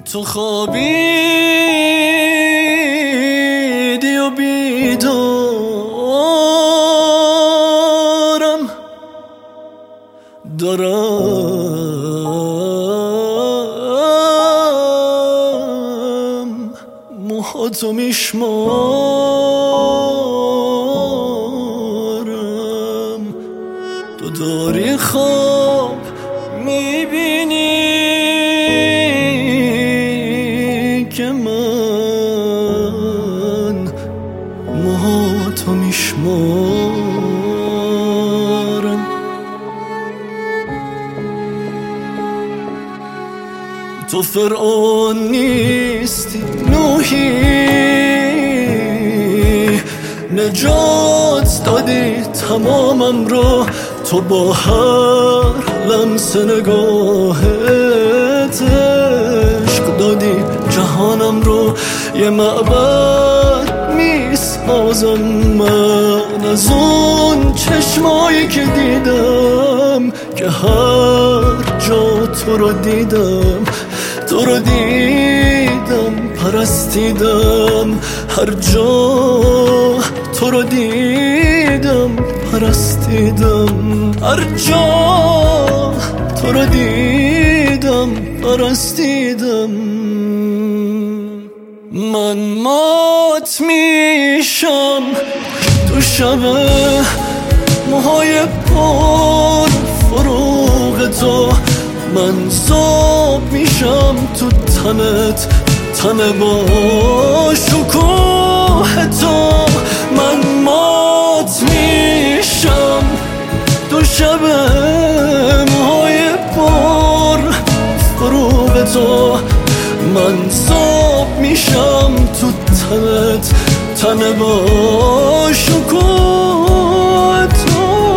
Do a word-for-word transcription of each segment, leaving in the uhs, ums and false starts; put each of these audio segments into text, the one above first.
تو خوابیدی و بیدارم دارم موهاتو میشمارم. تو داری خواب میبینی که من موهاتو میشمارم. تو فرعون نیستی نوحی، نجات دادی تمامم رو. تو با هر لمس نگاهت عشق دادی جهانم رو. یه معبد میسازم من از اون چشمایی که دیدم، که هر جا تو رو دیدم، تو رو دیدم پرستیدم. هر جا تو رو دیدم پرستیدم، هر جا تو رو دیدم پرستیدم. من مات میشم تو شب موهای پر فروغ تو. من زاب میشم تو تنت، تنه با شکوه تو. من مات میشم تو شب موهای پر فروغ تو. من زاب میشم تو تنت، تنه با شکوه تو.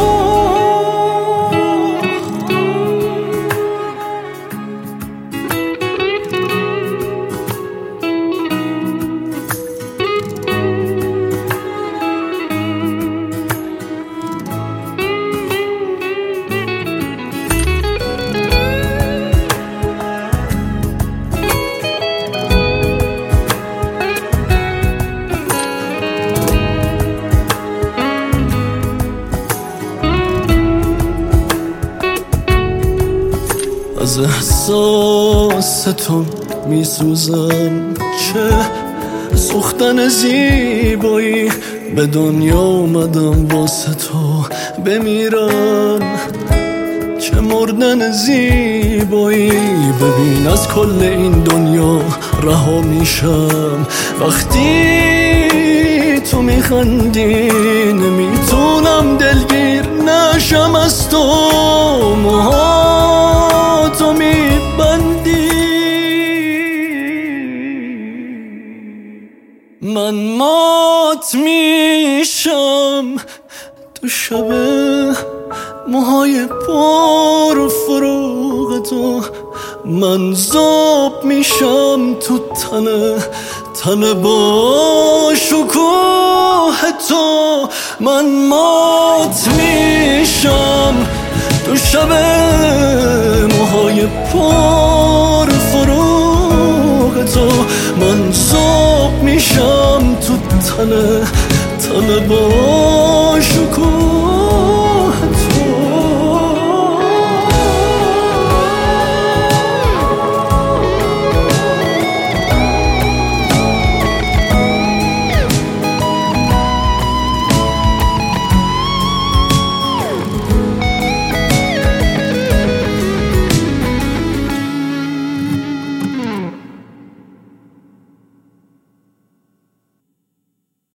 از احساس تو میسوزم، چه سوختن زیبایی. به دنیا اومدم واسه تو بمیرم، چه مردن زیبایی. ببین از کل این دنیا رها میشم وقتی تو میخندی. نمیتونم دلگیر نشم از تو، موهاتو میبندی. من مات میشم تو شب موهای پر فروغ تو. من زاب میشم تو تنه، تنه با شکوه تو. من مات میشم تو شب موهای پر فروغ تو. من زاب میشم تو تنه، تنه با شکوه